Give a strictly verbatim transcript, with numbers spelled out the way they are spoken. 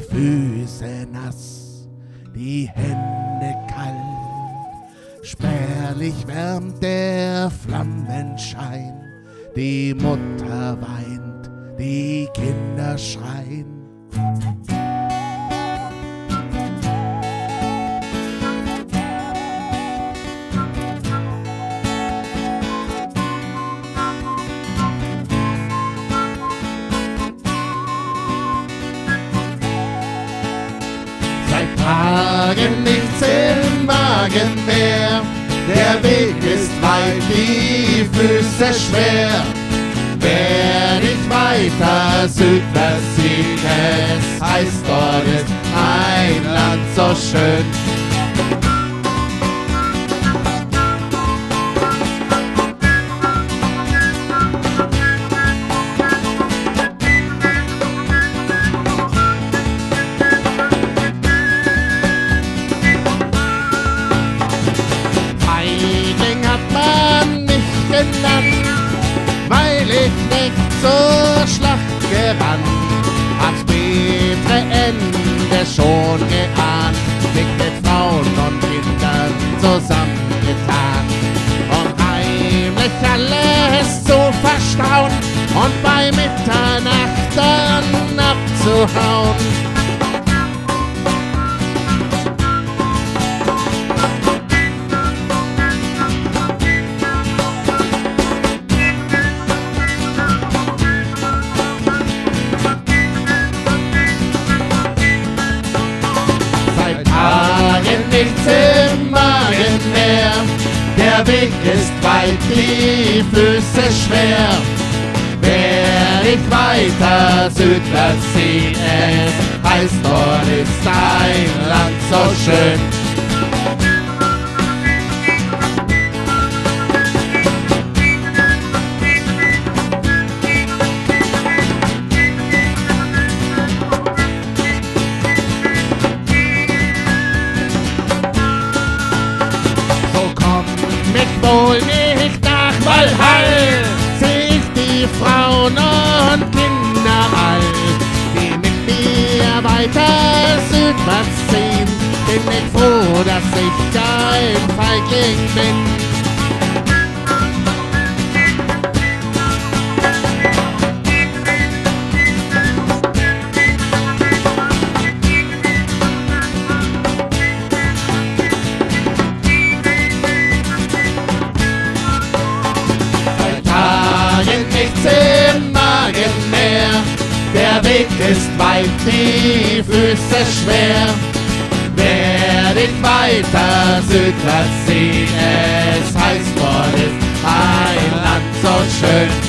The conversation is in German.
Füße nass, die Hände kalt. Spärlich wärmt der Flammenschein, die Mutter weint, die Kinder schreien. Seit Tagen nichts im Magen mehr, der Weg ist weit, die Füße schwer. Wer nicht weiter südwärts sieht, es heißt, dort ist ein Land so schön. Weil ich nicht zur Schlacht gewann, hab's bittere Ende schon geahnt, mich mit Frauen und Kindern zusammengetan, um heimlich alles zu verstauen und bei Mitternacht dann abzuhauen. Nichts im Magen mehr, der Weg ist weit, die Füße schwer. Wer nicht weiter südwärts sieht, es heißt, dort ist ein Land so schön. Wohl nicht nach Walhall, seh ich die Frauen und Kinder all, die mit mir weiter südwärts ziehen. Bin ich froh, dass ich ein Feigling bin. Im Magen mehr, der Weg ist weit, die Füße schwer. Wer nicht weiter südwärts sieht, es heißt, dort ist ein Land so schön.